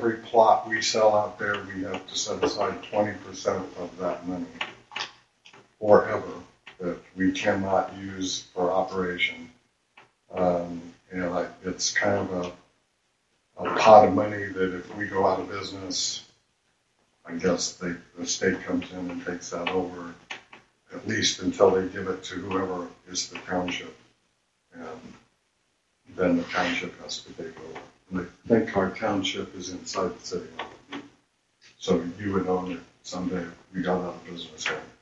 every plot we sell out there, we have to set aside 20% of that money forever that we cannot use for operation. It's kind of a pot of money that if we go out of business, I guess the state comes in and takes that over, at least until they give it to whoever is the township. And then the township has to take over. And I think our township is inside the city. So you would own it someday if we got out of business.